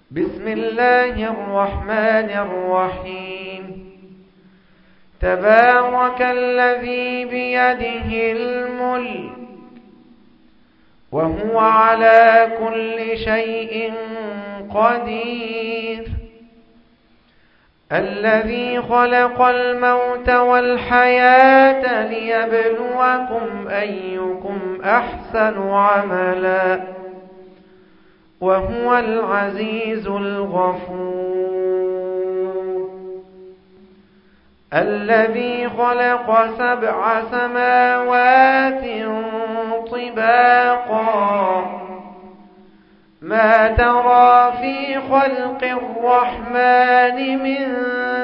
بسم الله الرحمن الرحيم. تبارك الذي بيده الملك وهو على كل شيء قدير، الذي خلق الموت والحياة ليبلوكم أيكم أحسن عملا وهو العزيز الغفور، الذي خلق 7 سماوات طباقا ما ترى في خلق الرحمن من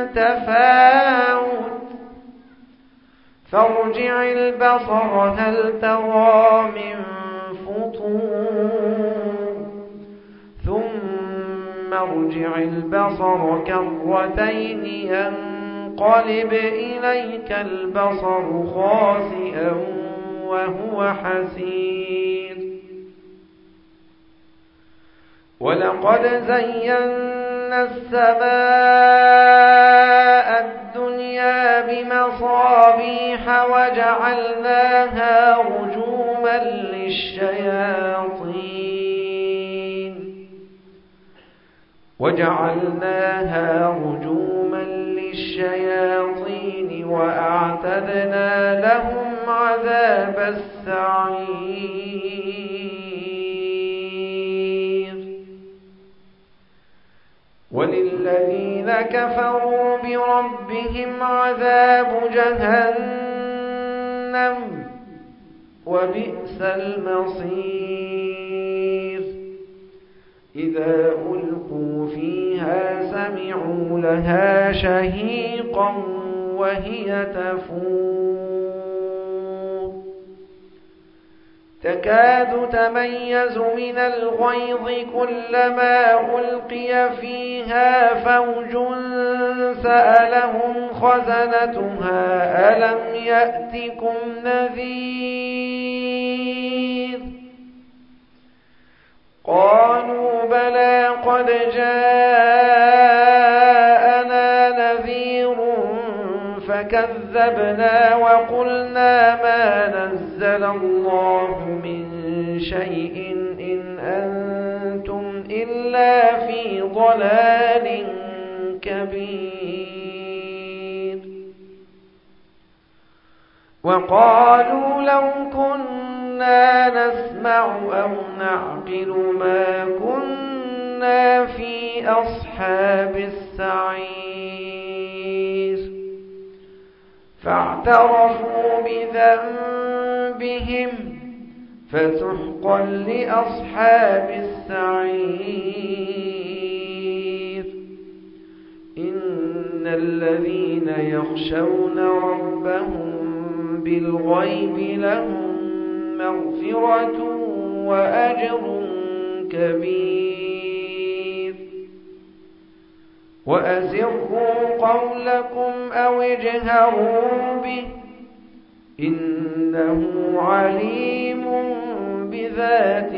تفاوت فارجع البصر هل ترى من فطور ثم ارجع البصر كرتين ينقلب إليك البصر خاسئا وهو حسير. ولقد زينا السماء الدنيا بمصابيح وجعلناها رجوما للشياطين وأعتدنا لهم عذاب السعير. وللذين كفروا بربهم عذاب جهنم وبئس المصير. إذا ألقوا فيها سمعوا لها شهيقا وهي تفور تكاد تميز من الغيظ كلما ألقي فيها فوج سألهم خزنتها ألم يأتكم نذير قالوا بلى قد جاءنا نذير فكذبنا وقلنا ما نزل الله من شيء إن أنتم إلا في ضلال كبير. وقالوا لو كنا نسمع أو نعقل ما كنا في أصحاب السعير. فاعترفوا بذنبهم فسحقا لأصحاب السعير. إن الذين يخشون ربهم بالغيب لهم مغفرة وأجر كبير. وأسروا قولكم أو اجهروا به إنه عليم بذات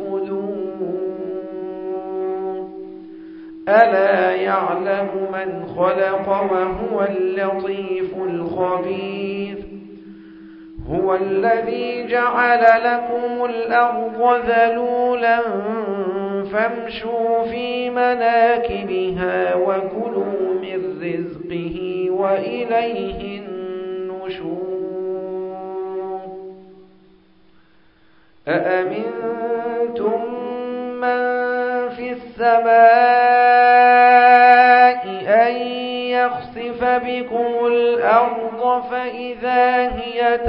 الصدور. ألا يعلم من خلق وهو اللطيف الخبير. هو الذي جعل لكم الأرض ذلولا فامشوا في مناكبها وكلوا من رزقه وإليه النشور. أأمنتم من في السماء أن يخسف بكم الأرض فإذا هي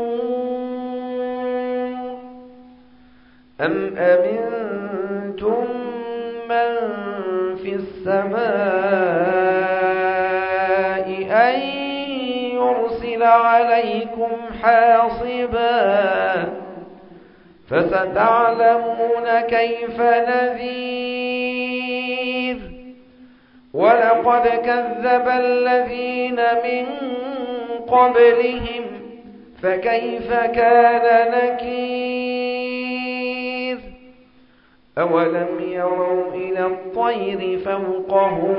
تمور أم أمنتم من في السماء أن يرسل عليكم حاصبا فستعلمون كيف نذير. ولقد كذب الذين من قبلهم فكيف كان نكير. أولم يروا إلى الطير فوقهم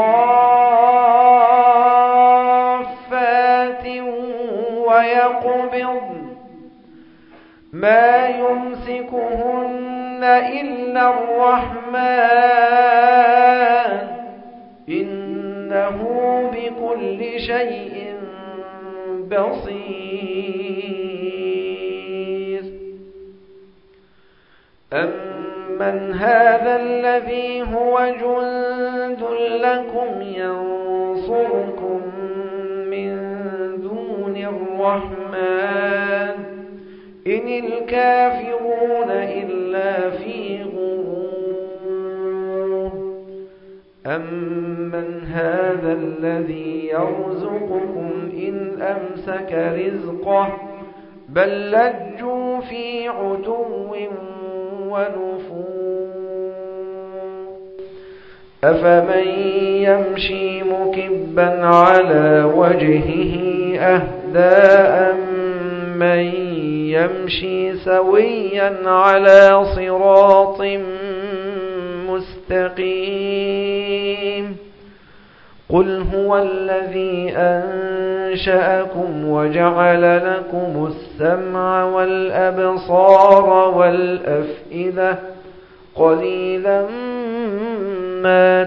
صافات ويقبضن ما يمسكهن إلا الرحمن إنه بكل شيء بصير أمن هذا الذي هو جند لكم ينصركم من دون الرحمن إن الكافرون إلا في غرور أمن هذا الذي يرزقكم إن أمسك رزقه بل لجوا في عتو ونفور أفمن يمشي مكبا على وجهه أهدى من يمشي سويا على صراط مستقيم قل هو الذي أنشأكم وجعل لكم السمع والأبصار والأفئدة قليلا ما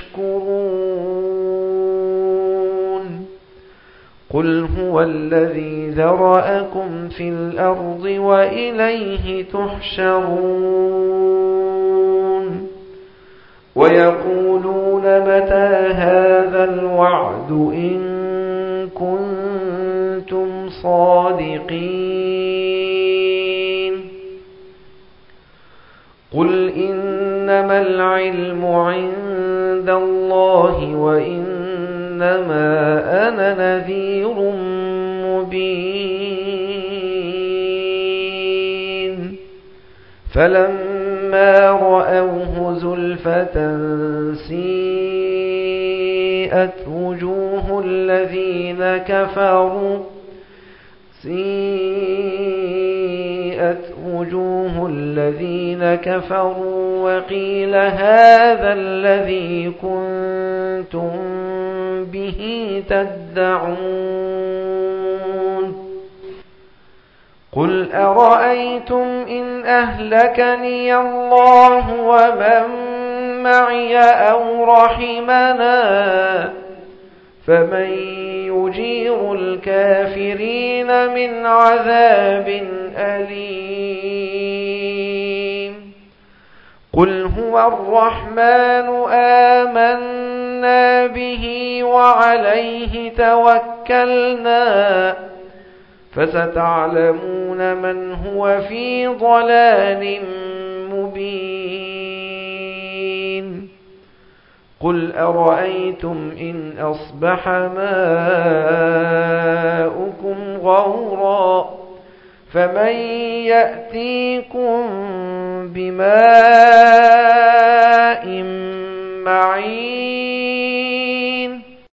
تشكرون قل هو الذي ذرأكم في الأرض وإليه تحشرون ويقولون متى هذا الوعد إن كنتم صادقين قل إنما العلم عند الله وإنما أنا نذير مبين فلما رأوه زلفة سيئت وجوه الذين كفروا وقيل هذا الذي كنتم به تدعون قل أرأيتم إن أهلكني الله ومن معي أو رحمنا فمن يجير الكافرين من عذاب أليم قل هو الرحمن آمنا به وعليه توكلنا فستعلمون من هو في ضلال مبين قل أرأيتم إن أصبح ماؤكم غورا فمن يأتيكم بماء